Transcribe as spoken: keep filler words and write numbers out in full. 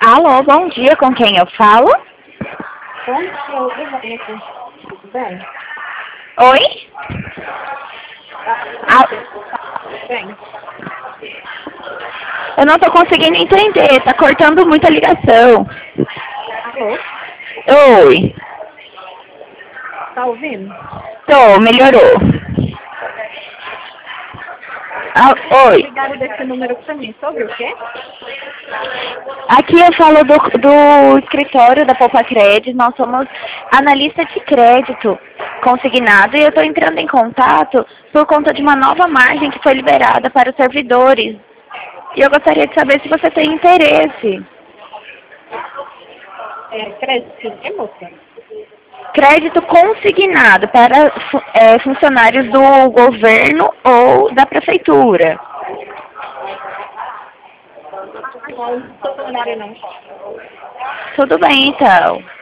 Alô, bom dia, com quem eu falo? Bom dia, Ivete. Tudo bem? Oi? Ah, Tudo bem? eu não tô conseguindo entender, tá cortando muito a ligação. Alô? Oi, Tá ouvindo? tô, melhorou. Ah, oi, Ligaram desse número pra mim. Sobre o quê? aqui eu falo do, do escritório da Poupa Crédito, nós somos analista de crédito consignado e eu estou entrando em contato por conta de uma nova margem que foi liberada para os servidores. E eu gostaria de saber se você tem interesse. É, crédito, é moça? Crédito consignado para fu- é, funcionários do governo ou da prefeitura. Não, não sou funcionário, não. Tudo bem, então.